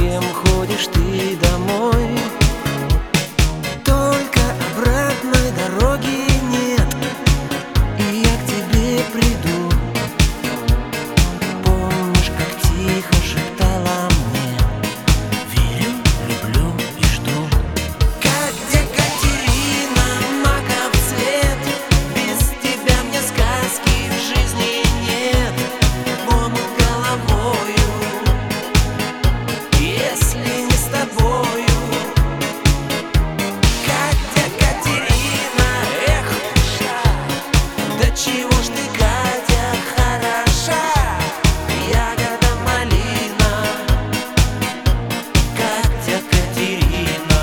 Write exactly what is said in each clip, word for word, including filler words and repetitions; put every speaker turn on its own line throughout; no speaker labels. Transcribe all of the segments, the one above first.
кем ходишь ты домой? Только обратной дороги нет, и я к тебе приду. Помнишь, как тихо шептала мне: верю, люблю и жду. Катя, Катерина, маков цвет, без тебя мне сказки в жизни нет. В омут головою, если не с тобою. Катя, Катерина, эх, душа, да чего ж ты, Катя, хороша. Ягода малина, Катя, Катерина.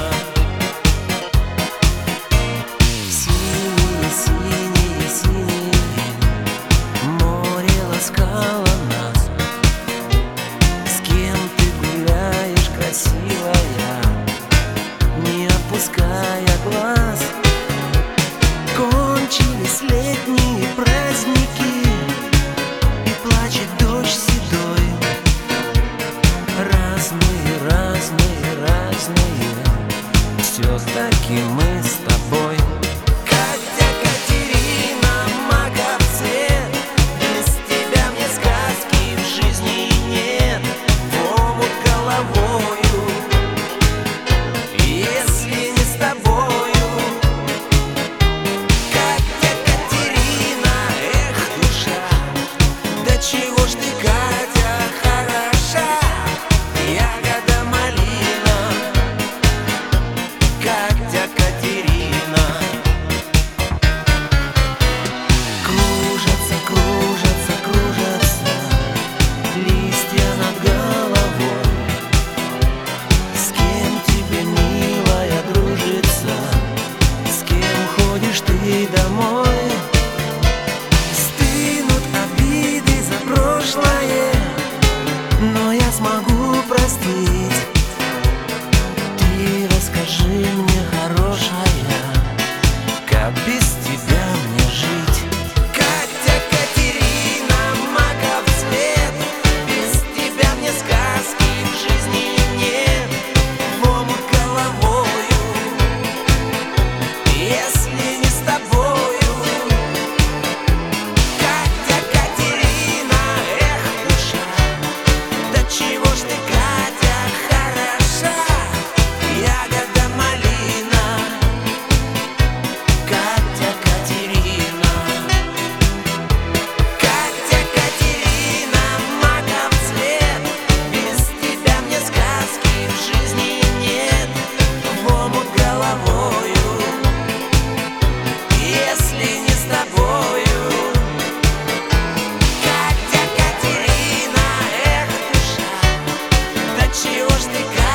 Синие, синие, синие море ласкало нас. С кем ты гуляешь, красивая, не опуская глаз? Кончились летние праздники, и плачет дождь седой. Разные, разные, разные, все-таки мы с тобой. Катя, Катерина, маков цвет, без тебя мне сказки в жизни нет. В омут головою, если не с тобою. Катя, Катерина, эх, душа, да чего ж ты, Катя, хороша. Ягода малина, Катя, Катерина. Кружатся, кружатся, кружатся листья над головой. С кем тебе, милая, дружится? С кем ходишь ты домой? Стынут обиды за прошлое, но я смогу простить. Ты расскажи мне, хорошая, как без тебя мне жить? Катя, Катерина, маков цвет, без тебя мне сказки в жизни нет. В омут головою, если не с тобою. Катя, Катерина, эх, душа, да чего ж ты, Катя, хороша. Ягода малина, Катя, Катерина. Катя, Катерина, маков цвет, без тебя мне сказки в жизни нет. В омут головою, если не с тобою. Катя, Катерина, эх, душа, да чего ж ты,